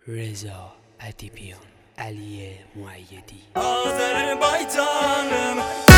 Reza Adibian, Aliye Muayyedi. Azerbaycanım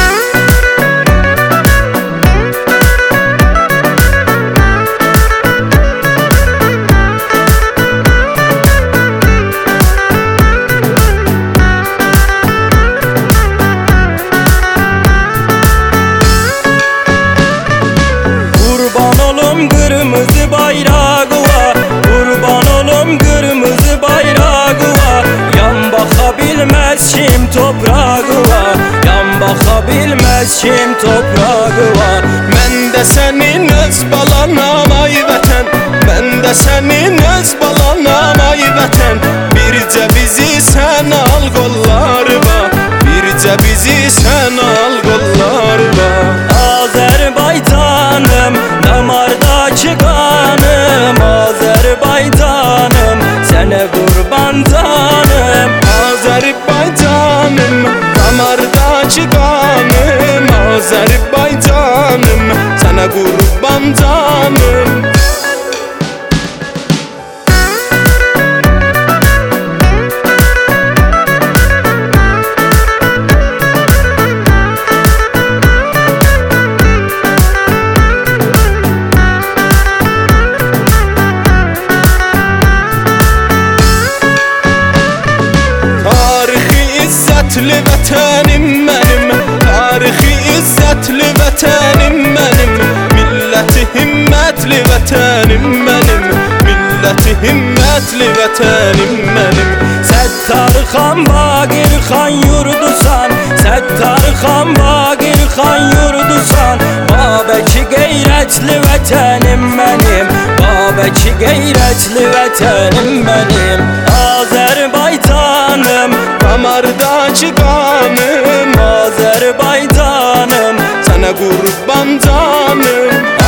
kurban olum kırmızı bayrağına, kurban olum kırmızı bayrağına. Yan bakabilmez kim toprağına, yan bakabilmez kim toprağına. Ben de senin öz balanam ay vətən, ben de senin öz balanam ay vətən. Bircə bizi sen al qollarına, bircə bizi sen al qollarına. Azerbaycanım, damardaki kanım, Azerbaycanım, sene kurban canım. Azerbaycanım, damardaki kanım, Azerbaycanım, sene kurban canım. İzzətli vətənim mənim, tarixi izzətli vətənim mənim, milləti himmətli vətənim mənim, milləti himmətli vətənim mənim. Səttar xan Baqir xan yurdusan, Səttar xan Baqir xan yurdusan. Babəki qeyrətli vətənim mənim, Babəki qeyrətli vətənim mənim. Azerbaycanım, damardaki kanım, Azerbaycanım, sana kurban canım.